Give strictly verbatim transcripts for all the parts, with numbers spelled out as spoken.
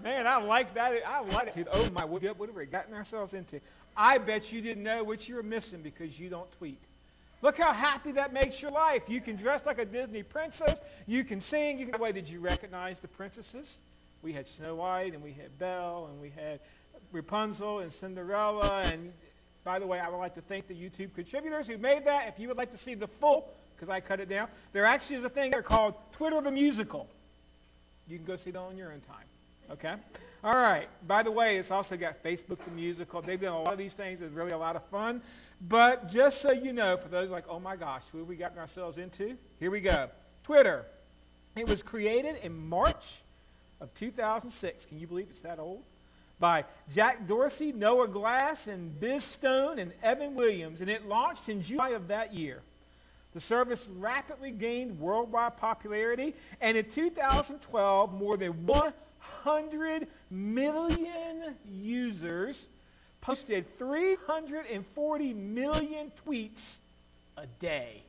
Man, I like that. I like it. Oh my, what have we gotten ourselves into? I bet you didn't know what you were missing because you don't tweet. Look how happy that makes your life. You can dress like a Disney princess. You can sing. You can. By the way, did you recognize the princesses? We had Snow White, and we had Belle, and we had Rapunzel, and Cinderella. And by the way, I would like to thank the YouTube contributors who made that. If you would like to see the full, because I cut it down, there actually is a thing there called Twitter the Musical. You can go see that on your own time. Okay? All right. By the way, it's also got Facebook the Musical. They've done a lot of these things. It's really a lot of fun. But just so you know, for those like, oh my gosh, what have we gotten ourselves into? Here we go. Twitter. It was created in March of two thousand six. Can you believe it's that old? By Jack Dorsey, Noah Glass, and Biz Stone, and Evan Williams. And it launched in July of that year. The service rapidly gained worldwide popularity. And in two thousand twelve, more than one hundred million users posted three hundred forty million tweets a day.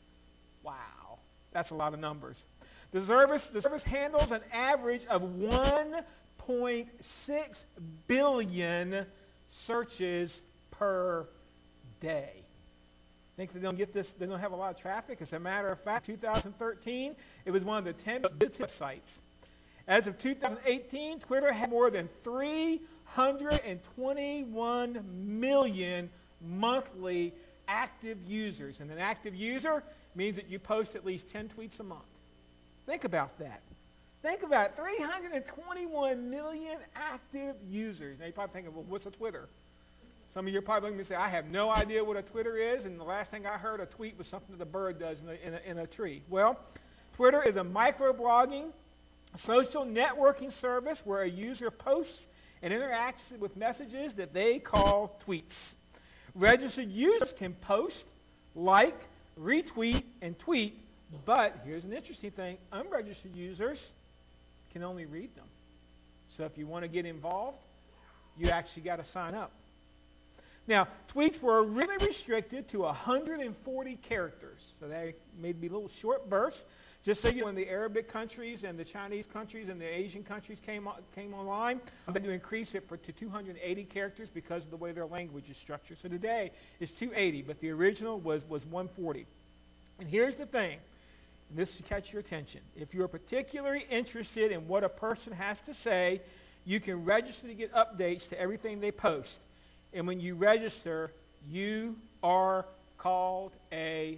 Wow. That's a lot of numbers. The service, the service handles an average of one point six billion searches per day. Think they don't get this, they don't have a lot of traffic? As a matter of fact, two thousand thirteen, it was one of the ten biggest websites. As of two thousand eighteen, Twitter had more than three hundred twenty-one million monthly active users. And an active user means that you post at least ten tweets a month. Think about that. Think about it. three hundred twenty-one million active users. Now you're probably thinking, well, what's a Twitter? Some of you are probably going to say, I have no idea what a Twitter is, and the last thing I heard, a tweet was something that a bird does in a, in a, in a tree. Well, Twitter is a microblogging, social networking service where a user posts and interacts with messages that they call tweets. Registered users can post, like, retweet, and tweet, but here's an interesting thing. Unregistered users can only read them. So if you want to get involved, you actually got to sign up. Now, tweets were really restricted to one hundred forty characters. So they may be little short bursts. Just so you know, when the Arabic countries and the Chinese countries and the Asian countries came on, came online, they had to increase it for, to two hundred eighty characters because of the way their language is structured. So today it's two hundred eighty, but the original was, was one hundred forty. And here's the thing, and this should catch your attention. If you're particularly interested in what a person has to say, you can register to get updates to everything they post. And when you register, you are called a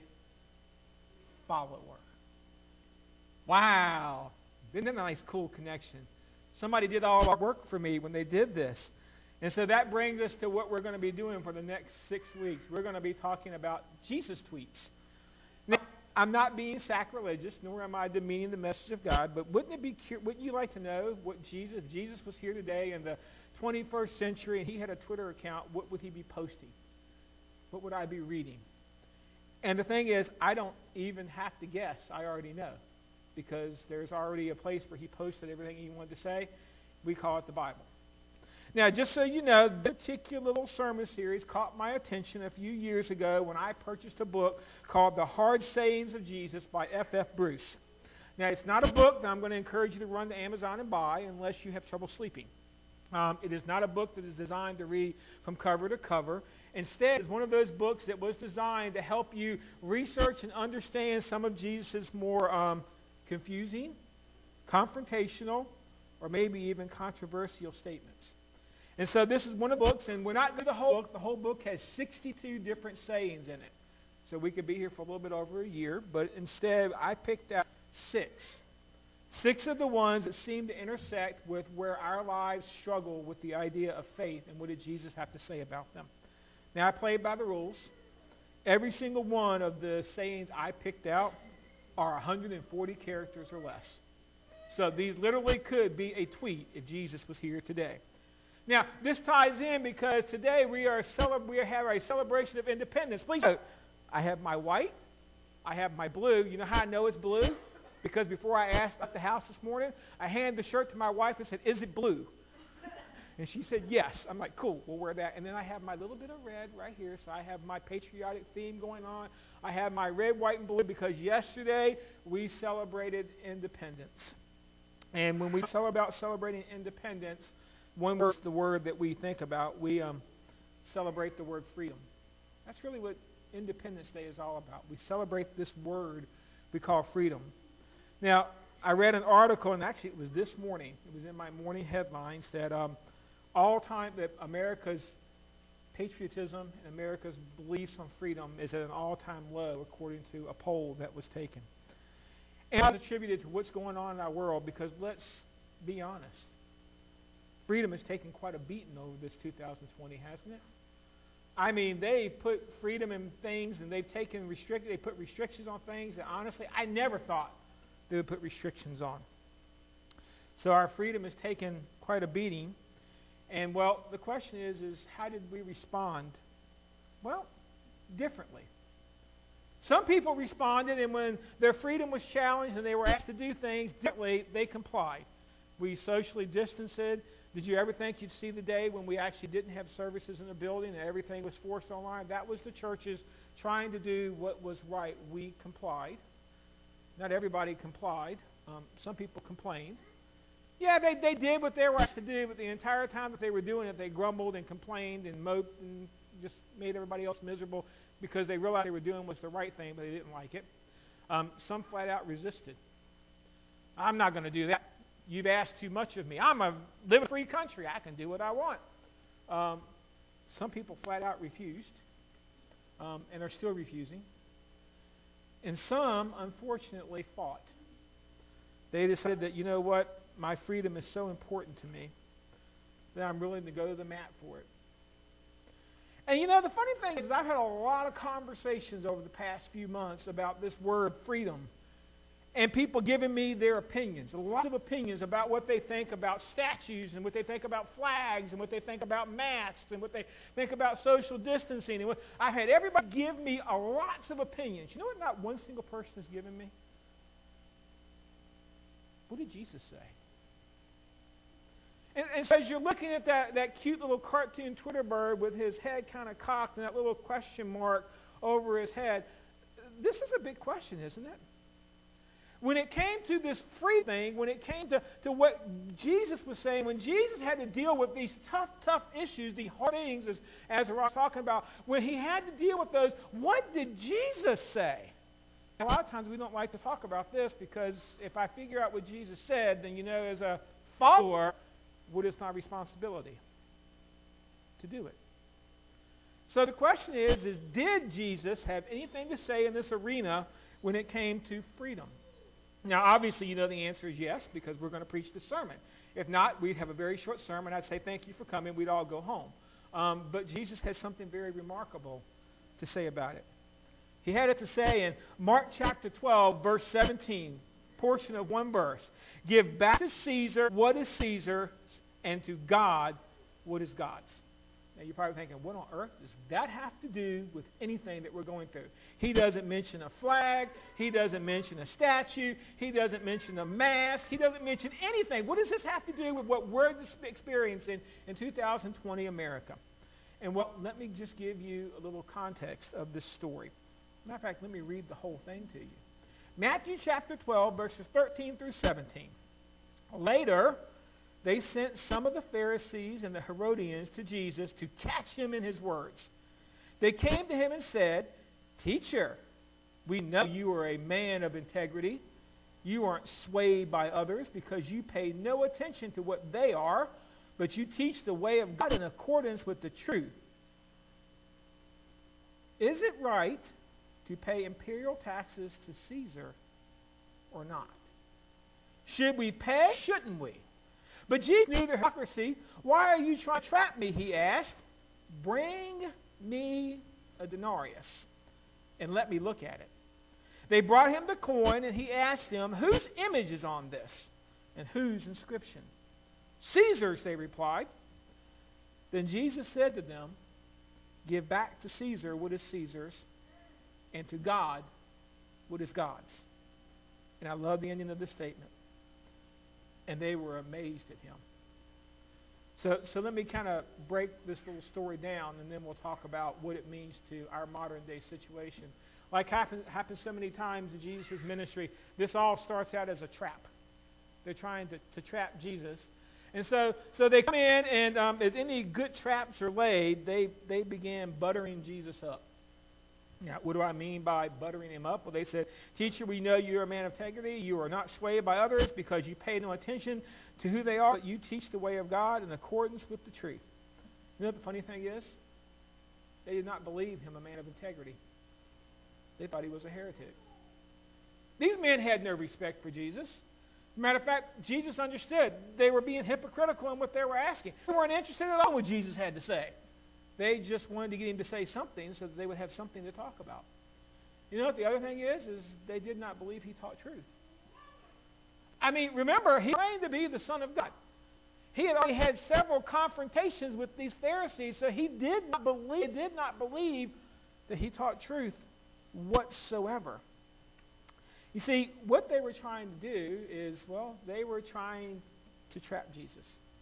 follower. Wow. Isn't that a nice, cool connection? Somebody did all our work for me when they did this. And so that brings us to what we're going to be doing for the next six weeks. We're going to be talking about Jesus tweets. Now, I'm not being sacrilegious, nor am I demeaning the message of God, but wouldn't it be wouldn't you like to know what Jesus, if Jesus was here today in the twenty-first century and he had a Twitter account, what would he be posting? What would I be reading? And the thing is, I don't even have to guess. I already know, because there's already a place where he posted everything he wanted to say. We call it the Bible. Now, just so you know, this particular little sermon series caught my attention a few years ago when I purchased a book called The Hard Sayings of Jesus by F F Bruce. Now, it's not a book that I'm going to encourage you to run to Amazon and buy unless you have trouble sleeping. Um, it is not a book that is designed to read from cover to cover. Instead, it's one of those books that was designed to help you research and understand some of Jesus' more um, confusing, confrontational, or maybe even controversial statements. And so this is one of the books, and we're not going to the whole book. The whole book has sixty-two different sayings in it. So we could be here for a little bit over a year, but instead I picked out six. Six of the ones that seem to intersect with where our lives struggle with the idea of faith and what did Jesus have to say about them. Now, I played by the rules. Every single one of the sayings I picked out are one hundred forty characters or less. So these literally could be a tweet if Jesus was here today. Now, this ties in because today we are cele- we have a celebration of independence. Please note, I have my white, I have my blue. You know how I know it's blue? Because before I asked about the house this morning, I handed the shirt to my wife and said, is it blue? And she said, yes. I'm like, cool, we'll wear that. And then I have my little bit of red right here, so I have my patriotic theme going on. I have my red, white, and blue because yesterday we celebrated independence. And when we talk about celebrating independence, one word, the word that we think about, we um, celebrate the word freedom. That's really what Independence Day is all about. We celebrate this word we call freedom. Now, I read an article, and actually it was this morning. It was in my morning headlines that um, all time that America's patriotism and America's beliefs on freedom is at an all-time low, according to a poll that was taken. And it's attributed to what's going on in our world because let's be honest. Freedom has taken quite a beating over this two thousand twenty, hasn't it? I mean, they put freedom in things, and they've taken restrict. They put restrictions on things that honestly I never thought they would put restrictions on. So our freedom has taken quite a beating. And well, the question is, is how did we respond? Well, differently. Some people responded, and when their freedom was challenged and they were asked to do things differently, they complied. We socially distanced. Did you ever think you'd see the day when we actually didn't have services in the building and everything was forced online? That was the churches trying to do what was right. We complied. Not everybody complied. Um, some people complained. Yeah, they, they did what they were asked to do, but the entire time that they were doing it, they grumbled and complained and moped and just made everybody else miserable because they realized they were doing was the right thing, but they didn't like it. Um, some flat out resisted. I'm not going to do that. You've asked too much of me. I'm a live in a free country. I can do what I want. Um, some people flat out refused um, and are still refusing. And some, unfortunately, fought. They decided that, you know what, my freedom is so important to me that I'm willing to go to the mat for it. And you know, the funny thing is I've had a lot of conversations over the past few months about this word freedom. And people giving me their opinions, a lot of opinions about what they think about statues and what they think about flags and what they think about masks and what they think about social distancing. And what, I've had everybody give me a lots of opinions. You know what not one single person has given me? What did Jesus say? And, and so as you're looking at that, that cute little cartoon Twitter bird with his head kind of cocked and that little question mark over his head, this is a big question, isn't it? When it came to this free thing, when it came to, to what Jesus was saying, when Jesus had to deal with these tough, tough issues, the hard things, as, as we're talking about, when he had to deal with those, what did Jesus say? A lot of times we don't like to talk about this because if I figure out what Jesus said, then you know as a follower, what is my responsibility? To do it. So the question is, is did Jesus have anything to say in this arena when it came to freedom? Now, obviously, you know the answer is yes, because we're going to preach the sermon. If not, we'd have a very short sermon. I'd say thank you for coming. We'd all go home. Um, but Jesus has something very remarkable to say about it. He had it to say in Mark chapter twelve, verse seventeen, portion of one verse. Give back to Caesar what is Caesar's, and to God what is God's. Now, you're probably thinking, what on earth does that have to do with anything that we're going through? He doesn't mention a flag. He doesn't mention a statue. He doesn't mention a mask. He doesn't mention anything. What does this have to do with what we're experiencing in two thousand twenty America? And well, let me just give you a little context of this story. Matter of fact, let me read the whole thing to you. Matthew chapter twelve, verses thirteen through seventeen. Later, they sent some of the Pharisees and the Herodians to Jesus to catch him in his words. They came to him and said, Teacher, we know you are a man of integrity. You aren't swayed by others because you pay no attention to what they are, but you teach the way of God in accordance with the truth. Is it right to pay imperial taxes to Caesar or not? Should we pay? Shouldn't we? But Jesus knew their hypocrisy. Why are you trying to trap me? He asked. Bring me a denarius and let me look at it. They brought him the coin, and he asked them, whose image is on this and whose inscription? Caesar's, they replied. Then Jesus said to them, give back to Caesar what is Caesar's, and to God what is God's. And I love the ending of this statement. And they were amazed at him. So, so let me kind of break this little story down, and then we'll talk about what it means to our modern day situation. Like happens happens so many times in Jesus' ministry, this all starts out as a trap. They're trying to, to trap Jesus. And so, so they come in, and um, as any good traps are laid, they, they began buttering Jesus up. Now, what do I mean by buttering him up? Well, they said, "Teacher, we know you're a man of integrity. You are not swayed by others because you pay no attention to who they are, but you teach the way of God in accordance with the truth." You know what the funny thing is? They did not believe him a man of integrity. They thought he was a heretic. These men had no respect for Jesus. Matter of fact, Jesus understood they were being hypocritical in what they were asking. They weren't interested at all in what Jesus had to say. They just wanted to get him to say something so that they would have something to talk about. You know what the other thing is? Is they did not believe he taught truth. I mean, remember, he claimed to be the Son of God. He had already had several confrontations with these Pharisees, so he did not believe, did not believe that he taught truth whatsoever. You see, what they were trying to do is, well, they were trying to trap Jesus.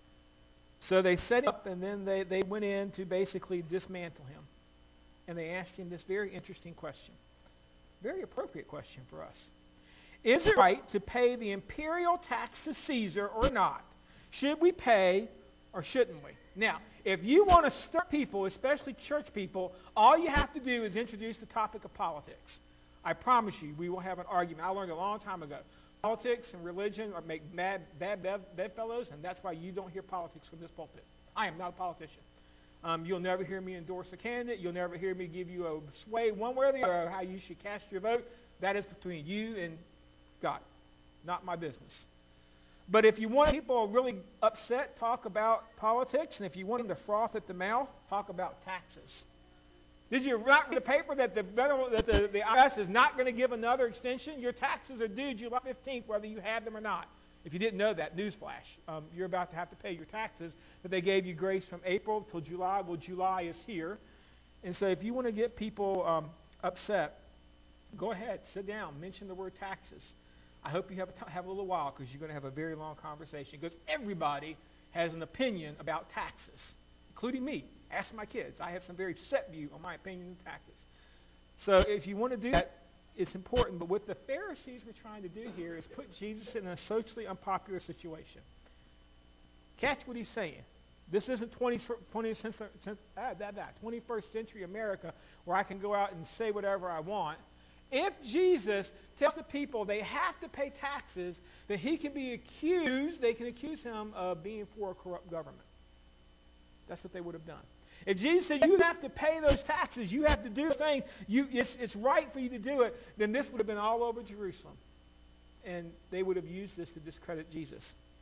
So they set him up, and then they, they went in to basically dismantle him. And they asked him this very interesting question. Very appropriate question for us. Is it right to pay the imperial tax to Caesar or not? Should we pay or shouldn't we? Now, if you want to stir people, especially church people, all you have to do is introduce the topic of politics. I promise you, we will have an argument. I learned a long time ago. Politics and religion are make mad, bad bedfellows, and that's why you don't hear politics from this pulpit. I am not a politician. Um, you'll never hear me endorse a candidate. You'll never hear me give you a sway one way or the other of how you should cast your vote. That is between you and God, not my business. But if you want people really upset, talk about politics, and if you want them to froth at the mouth, talk about taxes. Did you not read the paper that the that the, the I R S is not going to give another extension? Your taxes are due July fifteenth, whether you have them or not. If you didn't know that, newsflash, um, you're about to have to pay your taxes. But they gave you grace from April till July. Well, July is here. And so if you want to get people um, upset, go ahead, sit down, mention the word taxes. I hope you have a, t- have a little while because you're going to have a very long conversation because everybody has an opinion about taxes, including me. Ask my kids. I have some very set view on my opinion of taxes. So if you want to do that, it's important. But what the Pharisees were trying to do here is put Jesus in a socially unpopular situation. Catch what he's saying. This isn't twentieth, twentieth century, ah, that, that, twenty-first century America where I can go out and say whatever I want. If Jesus tells the people they have to pay taxes, then he can be accused, they can accuse him of being for a corrupt government. That's what they would have done. If Jesus said you have to pay those taxes, you have to do the thing, you, it's, it's right for you to do it, then this would have been all over Jerusalem. And they would have used this to discredit Jesus.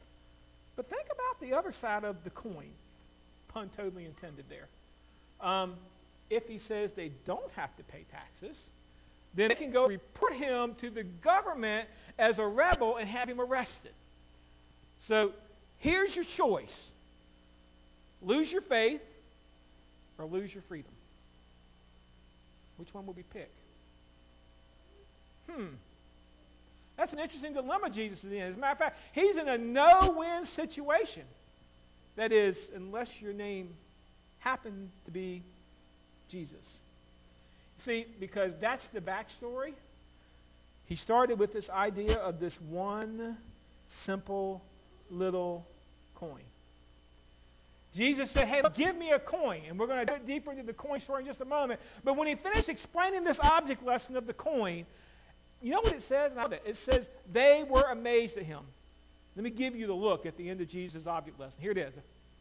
But think about the other side of the coin. Pun totally intended there. Um, if he says they don't have to pay taxes, then they can go report him to the government as a rebel and have him arrested. So here's your choice. Lose your faith or lose your freedom. Which one will we pick? Hmm. That's an interesting dilemma Jesus is in. As a matter of fact, he's in a no-win situation. That is, unless your name happened to be Jesus. See, because that's the backstory. He started with this idea of this one simple little coin. Jesus said, hey, give me a coin. And we're going to go deeper into the coin story in just a moment. But when he finished explaining this object lesson of the coin, you know what it says? It says, they were amazed at him. Let me give you the look at the end of Jesus' object lesson. Here it is.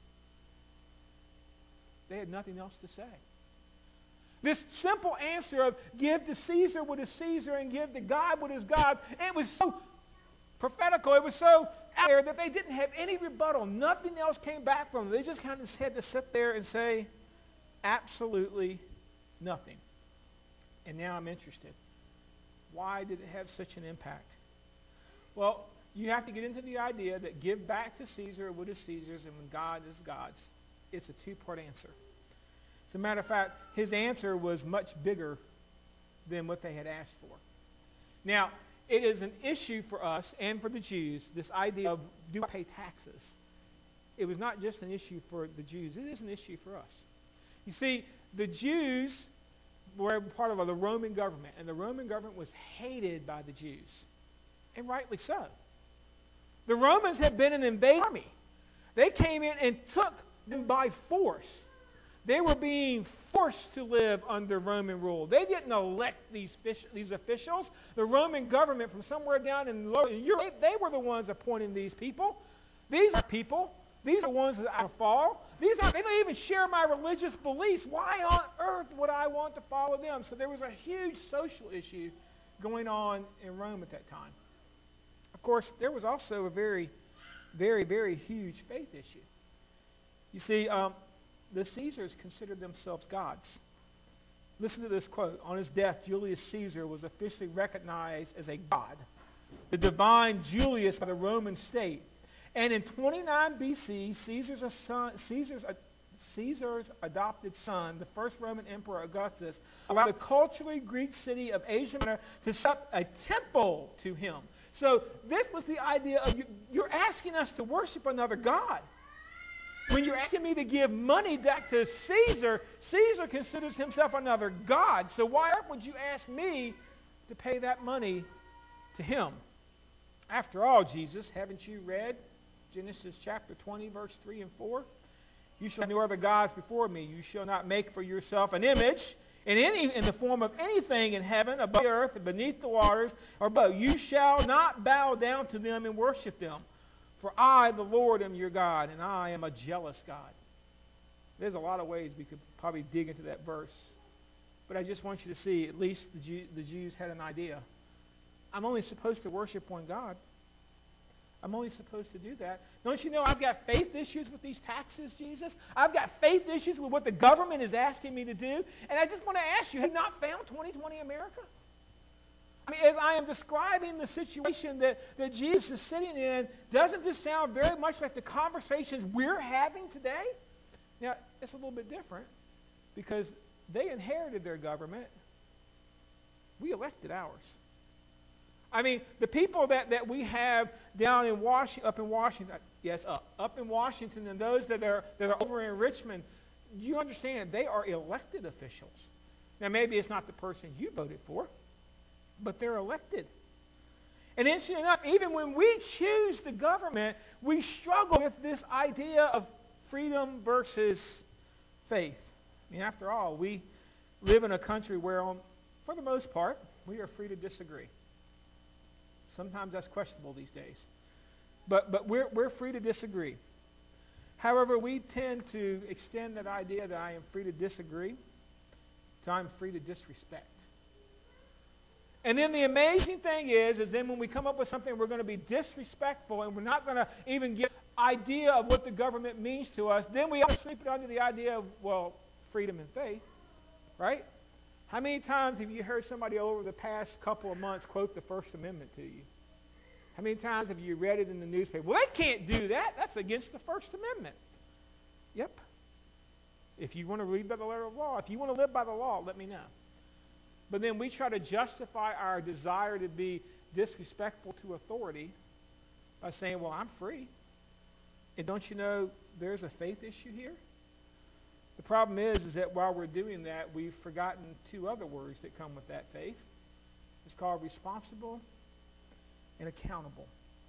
They had nothing else to say. This simple answer of give to Caesar what is Caesar and give to God what is God, it was so prophetical, it was so out there that they didn't have any rebuttal. Nothing else came back from them. They just kind of had to sit there and say absolutely nothing. And now I'm interested. Why did it have such an impact? Well, you have to get into the idea that give back to Caesar what is Caesar's and when God is God's. It's a two-part answer. As a matter of fact, his answer was much bigger than what they had asked for. Now, it is an issue for us and for the Jews, this idea of do I pay taxes? It was not just an issue for the Jews. It is an issue for us. You see, the Jews were part of the Roman government, and the Roman government was hated by the Jews, and rightly so. The Romans had been an invading army. They came in and took them by force. They were being forced to live under Roman rule. They didn't elect these, fish, these officials. The Roman government from somewhere down in lower Europe, they were the ones appointing these people. These are people. These are the ones that I fall. These are, they don't even share my religious beliefs. Why on earth would I want to follow them? So there was a huge social issue going on in Rome at that time. Of course, there was also a very, very, very huge faith issue. You see, um, the Caesars considered themselves gods. Listen to this quote. On his death, Julius Caesar was officially recognized as a god, the divine Julius by the Roman state. And in twenty-nine B C, Caesar's, son, Caesar's, uh, Caesar's adopted son, the first Roman emperor Augustus, allowed the culturally Greek city of Asia Minor to set up a temple to him. So this was the idea of you, you're asking us to worship another god. When you're asking me to give money back to Caesar, Caesar considers himself another god. So why would you ask me to pay that money to him? After all, Jesus, haven't you read Genesis chapter twenty, verse three and four? You shall have no other gods before me. You shall not make for yourself an image in any in the form of anything in heaven, above the earth, and beneath the waters, or above. You shall not bow down to them and worship them. For I, the Lord, am your God, and I am a jealous God. There's a lot of ways we could probably dig into that verse. But I just want you to see, at least the, Jew, the Jews had an idea. I'm only supposed to worship one God. I'm only supposed to do that. Don't you know I've got faith issues with these taxes, Jesus? I've got faith issues with what the government is asking me to do. And I just want to ask you, have you not found twenty twenty America? I mean, as I am describing the situation that, that Jesus is sitting in, doesn't this sound very much like the conversations we're having today? Now, it's a little bit different because they inherited their government. We elected ours. I mean, the people that, that we have down in Washington, up in Washington, yes, up, up in Washington, and those that are, that are over in Richmond, you understand, they are elected officials. Now, maybe it's not the person you voted for, but they're elected. And interesting enough, even when we choose the government, we struggle with this idea of freedom versus faith. I mean, after all, we live in a country where, um, for the most part, we are free to disagree. Sometimes that's questionable these days. But, but we're, we're free to disagree. However, we tend to extend that idea that I am free to disagree to I'm free to disrespect. And then the amazing thing is, is then when we come up with something we're going to be disrespectful and we're not going to even get idea of what the government means to us, then we all sweep it under the idea of, well, freedom and faith, right? How many times have you heard somebody over the past couple of months quote the First Amendment to you? How many times have you read it in the newspaper? Well, they can't do that. That's against the First Amendment. Yep. If you want to read by the letter of law, if you want to live by the law, let me know. But then we try to justify our desire to be disrespectful to authority by saying, well, I'm free. And don't you know there's a faith issue here? The problem is, is that while we're doing that, we've forgotten two other words that come with that faith. It's called responsible and accountable.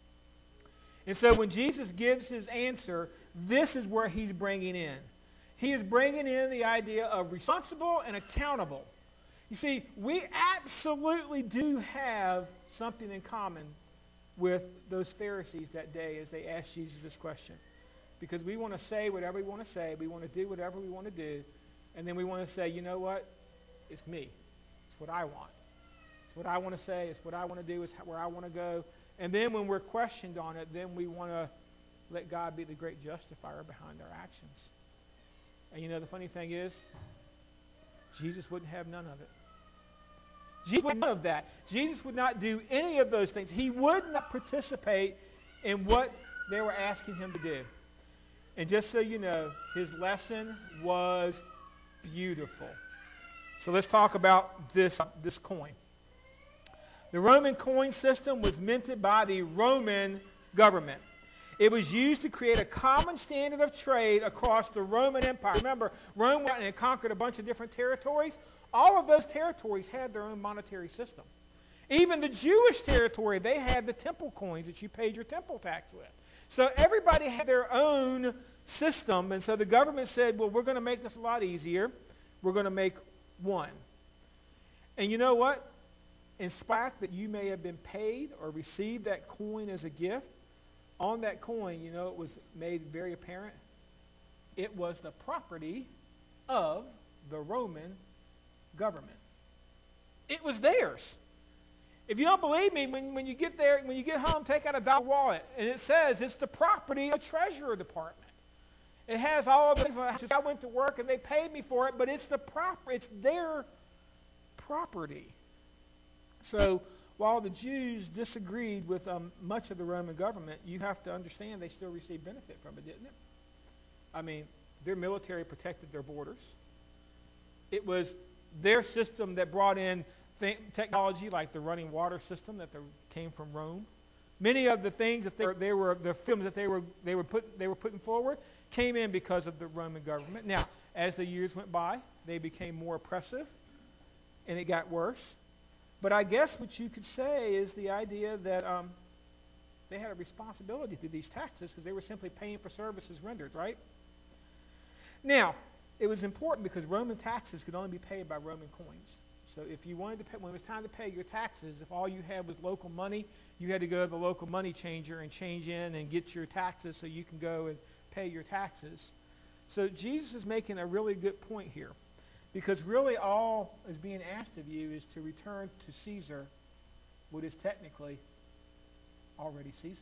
And so when Jesus gives his answer, this is where he's bringing in. He is bringing in the idea of responsible and accountable. You see, we absolutely do have something in common with those Pharisees that day as they asked Jesus this question. Because we want to say whatever we want to say, we want to do whatever we want to do, and then we want to say, you know what? It's me. It's what I want. It's what I want to say. It's what I want to do. It's where I want to go. And then when we're questioned on it, then we want to let God be the great justifier behind our actions. And you know, the funny thing is, Jesus wouldn't have none of it. Jesus would none of that. Jesus would not do any of those things. He would not participate in what they were asking him to do. And just so you know, his lesson was beautiful. So let's talk about this, this coin. The Roman coin system was minted by the Roman government. It was used to create a common standard of trade across the Roman Empire. Remember, Rome went and conquered a bunch of different territories. All of those territories had their own monetary system. Even the Jewish territory, they had the temple coins that you paid your temple tax with. So everybody had their own system, and so the government said, well, we're going to make this a lot easier. We're going to make one. And you know what? In spite that you may have been paid or received that coin as a gift, on that coin, you know, it was made very apparent. It was the property of the Roman government. It was theirs. If you don't believe me, when, when you get there, when you get home, take out a dollar wallet, and it says it's the property of the Treasury Department. It has all of the things. I went to work and they paid me for it, but it's the proper, it's their property. So while the Jews disagreed with um, much of the Roman government, you have to understand they still received benefit from it, didn't it? I mean, their military protected their borders. It was their system that brought in th- technology like the running water system that the, came from Rome. Many of the things that they were, they were the films that they were they were put they were putting forward came in because of the Roman government. Now, as the years went by, they became more oppressive, and it got worse. But I guess what you could say is the idea that um, they had a responsibility to these taxes because they were simply paying for services rendered, right? Now, it was important because Roman taxes could only be paid by Roman coins. So if you wanted to pay, when it was time to pay your taxes, if all you had was local money, you had to go to the local money changer and change in and get your taxes so you can go and pay your taxes. So Jesus is making a really good point here, because really all is being asked of you is to return to Caesar what is technically already Caesar's.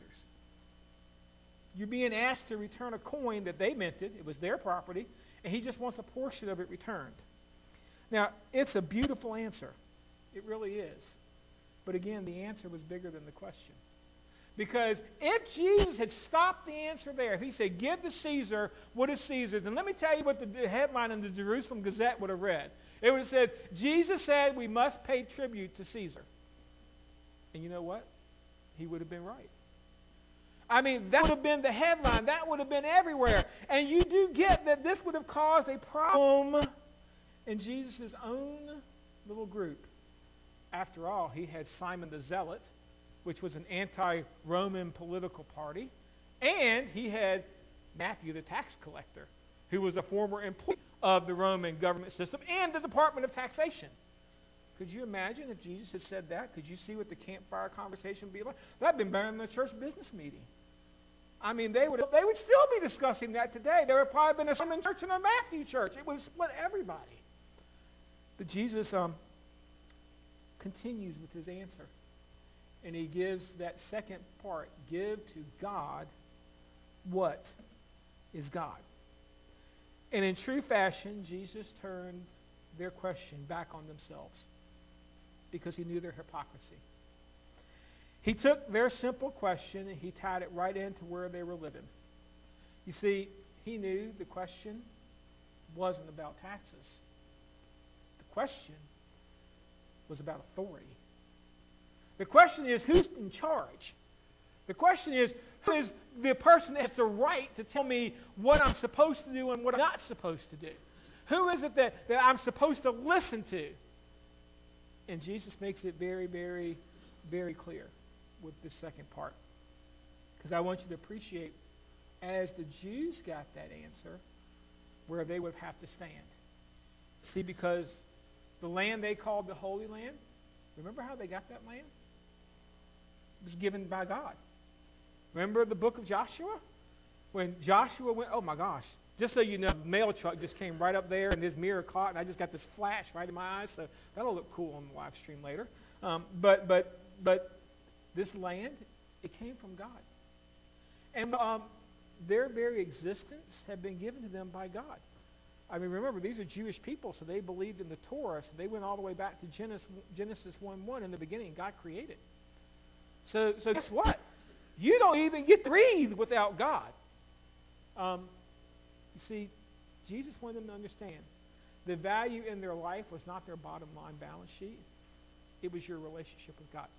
You're being asked to return a coin that they minted. It was their property, and he just wants a portion of it returned. Now, it's a beautiful answer. It really is. But again, the answer was bigger than the question. Because if Jesus had stopped the answer there, if he said, give to Caesar what is Caesar's, and let me tell you what the headline in the Jerusalem Gazette would have read. It would have said, Jesus said we must pay tribute to Caesar. And you know what? He would have been right. I mean, that would have been the headline. That would have been everywhere. And you do get that this would have caused a problem in Jesus' own little group. After all, he had Simon the Zealot, which was an anti-Roman political party, and he had Matthew the tax collector, who was a former employee of the Roman government system and the Department of Taxation. Could you imagine if Jesus had said that? Could you see what the campfire conversation would be like? That would have been better than the church business meeting. I mean, they would they would still be discussing that today. There would have probably been a Simon church and a Matthew church. It would have split everybody. But Jesus um, continues with his answer. And he gives that second part, give to God what is God. And in true fashion, Jesus turned their question back on themselves because he knew their hypocrisy. He took their simple question and he tied it right into where they were living. You see, he knew the question wasn't about taxes. The question was about authority. The question is, who's in charge? The question is, who is the person that has the right to tell me what I'm supposed to do and what I'm not supposed to do? Who is it that, that I'm supposed to listen to? And Jesus makes it very, very, very clear with this second part. Because I want you to appreciate, as the Jews got that answer, where they would have to stand. See, because the land they called the Holy Land, remember how they got that land? It was given by God. Remember the book of Joshua? When Joshua went, oh my gosh, just so you know, the mail truck just came right up there and his mirror caught, and I just got this flash right in my eyes, so that'll look cool on the live stream later. Um, but, but, but this land, it came from God. And um, their very existence had been given to them by God. I mean, remember, these are Jewish people, so they believed in the Torah, so they went all the way back to Genesis, Genesis one one. In the beginning, God created. So, so guess what? You don't even get to breathe without God. Um, you see, Jesus wanted them to understand the value in their life was not their bottom line balance sheet. It was your relationship with God.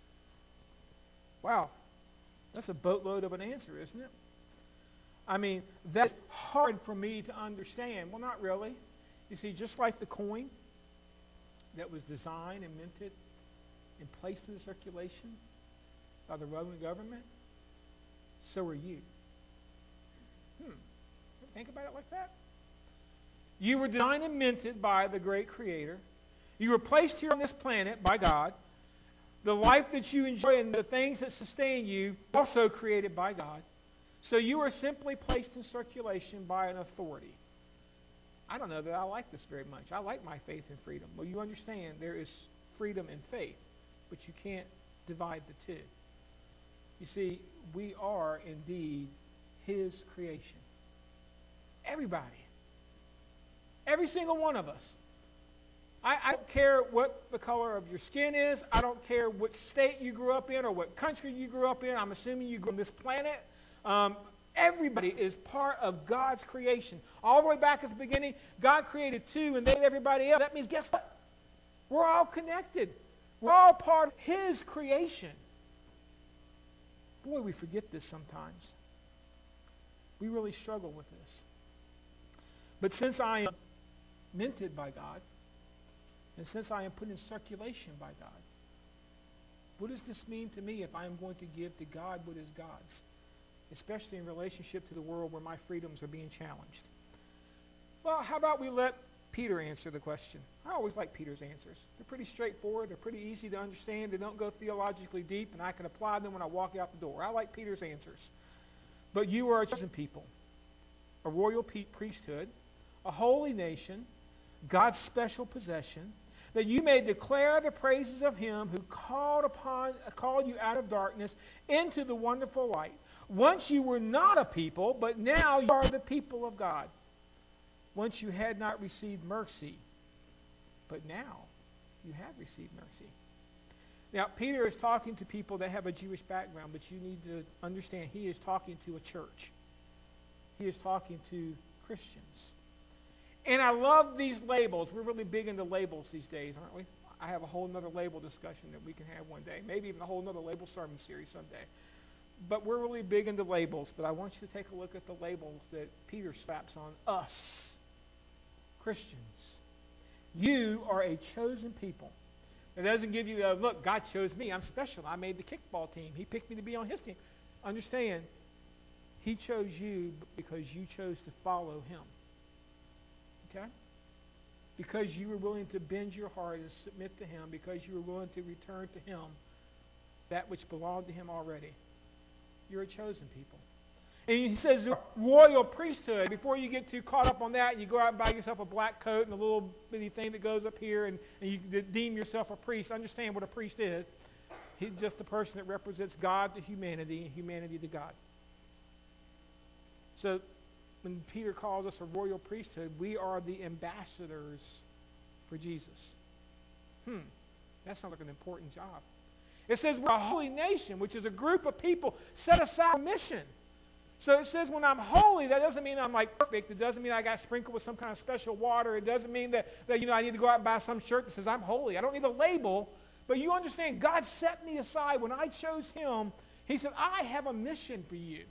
Wow. That's a boatload of an answer, isn't it? I mean, that's hard for me to understand. Well, not really. You see, just like the coin that was designed and minted and placed into circulation by the Roman government, so are you. Hmm. Think about it like that. You were designed and minted by the great Creator. You were placed here on this planet by God. The life that you enjoy and the things that sustain you also created by God. So you are simply placed in circulation by an authority. I don't know that I like this very much. I like my faith and freedom. Well, you understand there is freedom in faith, but you can't divide the two. You see, we are indeed His creation. Everybody. Every single one of us. I, I don't care what the color of your skin is. I don't care what state you grew up in or what country you grew up in. I'm assuming you grew up on this planet. Um, everybody is part of God's creation. All the way back at the beginning, God created two and made everybody else. That means, guess what? We're all connected. We're all part of His creation. Boy, we forget this sometimes. We really struggle with this. But since I am minted by God, and since I am put in circulation by God, what does this mean to me if I am going to give to God what is God's, especially in relationship to the world where my freedoms are being challenged? Well, how about we let Peter answer the question? I always like Peter's answers. They're pretty straightforward. They're pretty easy to understand. They don't go theologically deep, and I can apply them when I walk out the door. I like Peter's answers. But you are a chosen people, a royal priesthood, a holy nation, God's special possession, that you may declare the praises of Him who called upon, called you out of darkness into the wonderful light. Once you were not a people, but now you are the people of God. Once you had not received mercy, but now you have received mercy. Now, Peter is talking to people that have a Jewish background, but you need to understand he is talking to a church. He is talking to Christians. And I love these labels. We're really big into labels these days, aren't we? I have a whole other label discussion that we can have one day. Maybe even a whole other label sermon series someday. But we're really big into labels. But I want you to take a look at the labels that Peter slaps on us, Christians. You are a chosen people. It doesn't give you a, look, God chose me. I'm special. I made the kickball team. He picked me to be on His team. Understand, He chose you because you chose to follow Him. Okay? Because you were willing to bend your heart and submit to Him, because you were willing to return to Him that which belonged to Him already. You're a chosen people. And he says royal priesthood. Before you get too caught up on that, you go out and buy yourself a black coat and a little bitty thing that goes up here, and, and you deem yourself a priest. Understand what a priest is. He's just the person that represents God to humanity and humanity to God. So when Peter calls us a royal priesthood, we are the ambassadors for Jesus. Hmm, that sounds like an important job. It says we're a holy nation, which is a group of people set aside for mission. So it says when I'm holy, that doesn't mean I'm like perfect. It doesn't mean I got sprinkled with some kind of special water. It doesn't mean that, that you know I need to go out and buy some shirt that says I'm holy. I don't need a label. But you understand, God set me aside. When I chose Him, He said, I have a mission for you.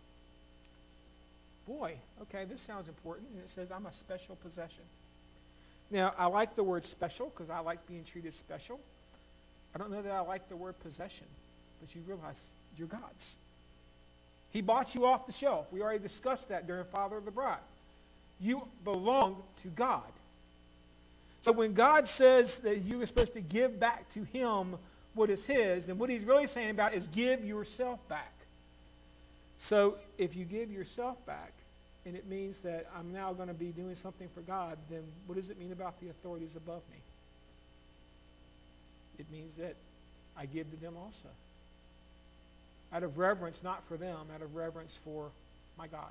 Boy, okay, this sounds important. And it says I'm a special possession. Now, I like the word special because I like being treated special. I don't know that I like the word possession, but you realize you're God's. He bought you off the shelf. We already discussed that during Father of the Bride. You belong to God. So when God says that you are supposed to give back to Him what is His, then what He's really saying about is give yourself back. So if you give yourself back, and it means that I'm now going to be doing something for God, then what does it mean about the authorities above me? It means that I give to them also. Out of reverence, not for them, out of reverence for my God.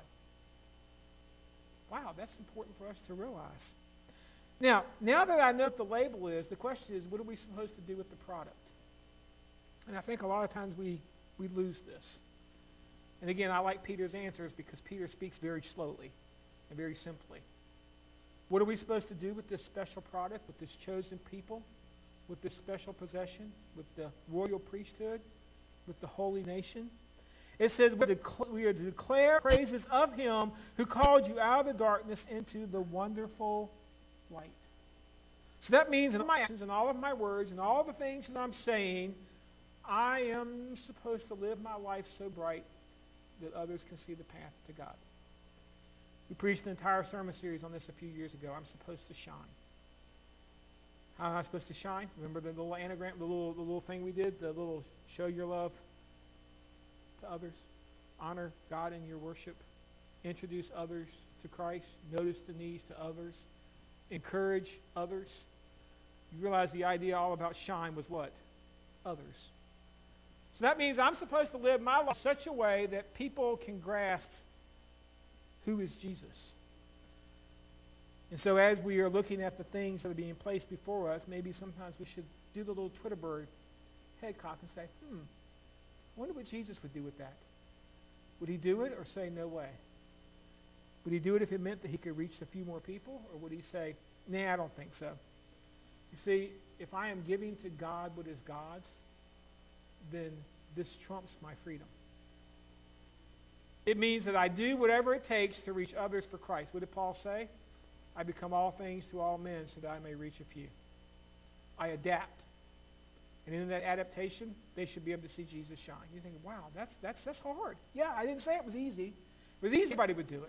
Wow, that's important for us to realize. Now, now that I know what the label is, the question is, what are we supposed to do with the product? And I think a lot of times we, we lose this. And again, I like Peter's answers because Peter speaks very slowly and very simply. What are we supposed to do with this special product, with this chosen people, with this special possession, with the royal priesthood, with the holy nation? It says we are to declare praises of Him who called you out of the darkness into the wonderful light. So that means in my actions and all of my words and all the things that I'm saying, I am supposed to live my life so bright that others can see the path to God. We preached an entire sermon series on this a few years ago. I'm supposed to shine. How am I supposed to shine? Remember the little anagram, the little, the little thing we did, the little show your love to others, honor God in your worship, introduce others to Christ, notice the needs to others, encourage others. You realize the idea all about shine was what? Others. So that means I'm supposed to live my life in such a way that people can grasp who is Jesus. And so as we are looking at the things that are being placed before us, maybe sometimes we should do the little Twitter bird head cock and say, hmm, I wonder what Jesus would do with that. Would he do it or say, no way? Would he do it if it meant that he could reach a few more people? Or would he say, nah, I don't think so? You see, if I am giving to God what is God's, then this trumps my freedom. It means that I do whatever it takes to reach others for Christ. What did Paul say? I become all things to all men so that I may reach a few. I adapt. And in that adaptation, they should be able to see Jesus shine. You think, wow, that's, that's, that's hard. Yeah, I didn't say it was easy. If it was easy, anybody would do it.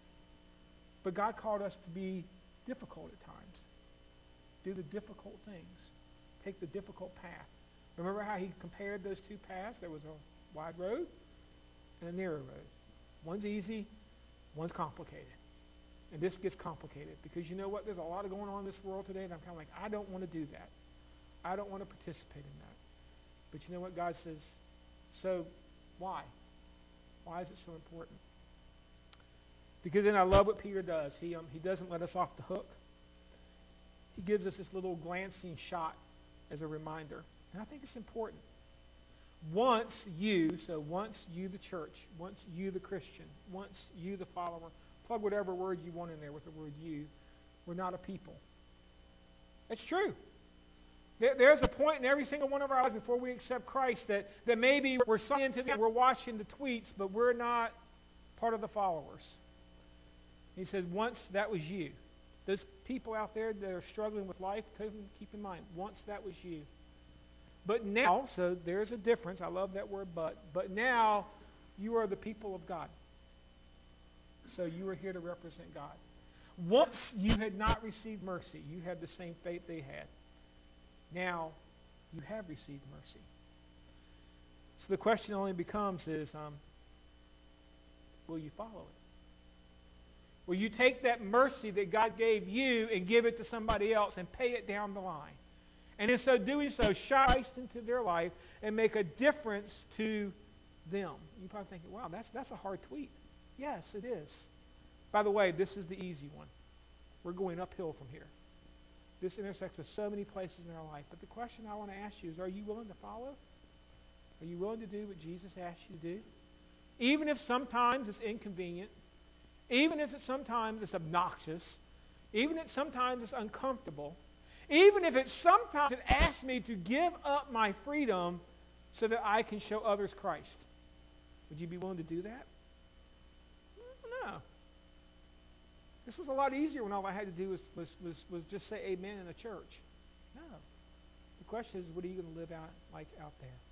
But God called us to be difficult at times. Do the difficult things. Take the difficult path. Remember how he compared those two paths? There was a wide road and a narrow road. One's easy, one's complicated. And this gets complicated because you know what? There's a lot of going on in this world today and I'm kind of like, I don't want to do that. I don't want to participate in that. But you know what? God says, so why? Why is it so important? Because then I love what Peter does. He, um, he doesn't let us off the hook. He gives us this little glancing shot as a reminder. And I think it's important. Once you, so once you the church, once you the Christian, once you the follower, plug whatever word you want in there with the word you, we're not a people. It's true. There, there's a point in every single one of our lives before we accept Christ that, that maybe we're signed into the, we're watching the tweets, but we're not part of the followers. He says, once that was you. Those people out there that are struggling with life, keep in mind, once that was you. But now, so there's a difference. I love that word but. But now, you are the people of God. So you are here to represent God. Once you had not received mercy, you had the same fate they had. Now, you have received mercy. So the question only becomes is, um, will you follow it? Will you take that mercy that God gave you and give it to somebody else and pay it down the line? And in so doing so, shine Christ into their life and make a difference to them. You're probably thinking, wow, that's, that's a hard tweet. Yes, it is. By the way, this is the easy one. We're going uphill from here. This intersects with so many places in our life. But the question I want to ask you is, are you willing to follow? Are you willing to do what Jesus asked you to do? Even if sometimes it's inconvenient, even if it sometimes it's obnoxious, even if sometimes it's uncomfortable, even if it sometimes it asks me to give up my freedom so that I can show others Christ. Would you be willing to do that? No. This was a lot easier when all I had to do was, was, was, was just say amen in a church. No. The question is, what are you going to live out like out there?